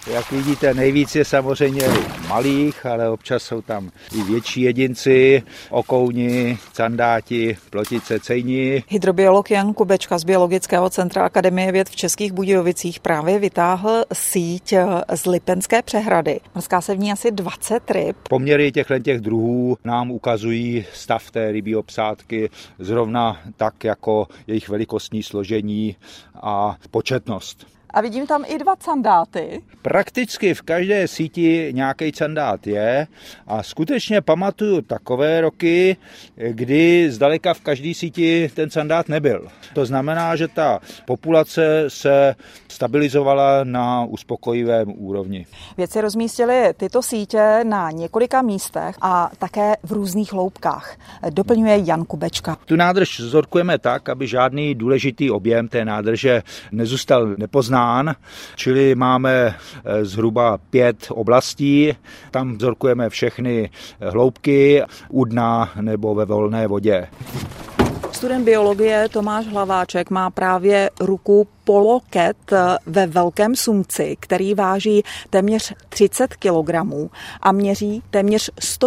Jak vidíte, nejvíc je samozřejmě malých, ale občas jsou tam i větší jedinci, okouni, candáti, plotice, cejni. Hydrobiolog Jan Kubečka z Biologického centra Akademie věd v Českých Budějovicích právě vytáhl síť z Lipenské přehrady. Mrská se v ní asi 20 ryb. Poměry těch druhů nám ukazují stav té rybí obsádky zrovna tak jako jejich velikostní složení a početnost. A vidím tam i 2 candáty. Prakticky v každé síti nějaký candát je a skutečně pamatuju takové roky, kdy zdaleka v každé síti ten candát nebyl. To znamená, že ta populace se stabilizovala na uspokojivém úrovni. Vědci rozmístili tyto sítě na několika místech a také v různých hloubkách. Doplňuje Jan Kubečka. Tu nádrž vzorkujeme tak, aby žádný důležitý objem té nádrže nezůstal nepoznán. Čili máme zhruba 5 oblastí, tam vzorkujeme všechny hloubky u dna nebo ve volné vodě. Student biologie Tomáš Hlaváček má právě ruku po loket ve velkém sumci, který váží téměř 30 kg a měří téměř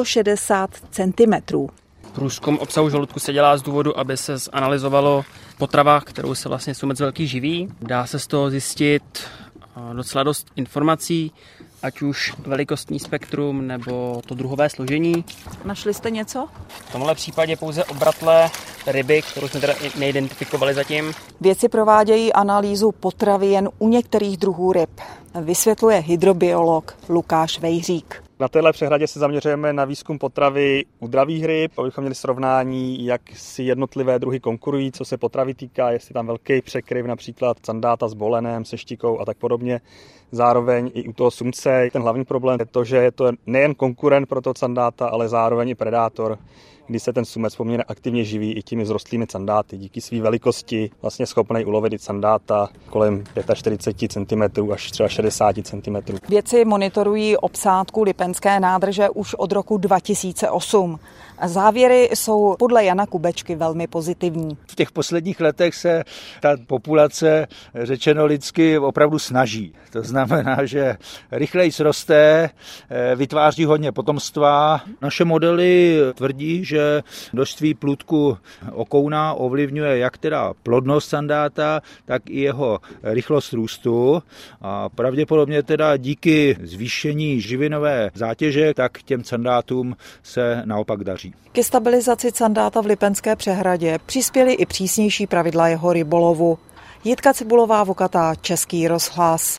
160 cm. Průzkum obsahu žaludku se dělá z důvodu, aby se zanalyzovalo potrava, kterou se vlastně sumec velký živí. Dá se z toho zjistit docela dost informací, ať už velikostní spektrum nebo to druhové složení. Našli jste něco? V tomhle případě pouze obratlé ryby, kterou jsme teda neidentifikovali zatím. Vědci provádějí analýzu potravy jen u některých druhů ryb, vysvětluje hydrobiolog Lukáš Vejřík. Na téhle přehradě se zaměřujeme na výzkum potravy u dravých ryb, abychom měli srovnání, jak si jednotlivé druhy konkurují, co se potravy týká, jestli tam velký překryv, například candáta s bolenem, se štikou a tak podobně. Zároveň i u toho sumce ten hlavní problém je to, že je to nejen konkurent pro toho candáta, ale zároveň i predátor, kdy se ten sumec poměrně aktivně živí i těmi vzrostlými candáty. Díky své velikosti vlastně schopný ulovit i candáta kolem 45 cm až třeba 60 cm. Vědci monitorují obsádku Lipenské nádrže už od roku 2008. Závěry jsou podle Jana Kubečky velmi pozitivní. V těch posledních letech se ta populace, řečeno lidsky, opravdu snaží. To znamená, že rychleji roste, vytváří hodně potomstva. Naše modely tvrdí, že množství plůdku okouna ovlivňuje jak teda plodnost sandáta, tak i jeho rychlost růstu. A pravděpodobně teda díky zvýšení živinové zátěže, tak těm sandátům se naopak daří. Ke stabilizaci sandáta v Lipenské přehradě přispěly i přísnější pravidla jeho rybolovu. Jitka Cibulová-Vokatá, Český rozhlas.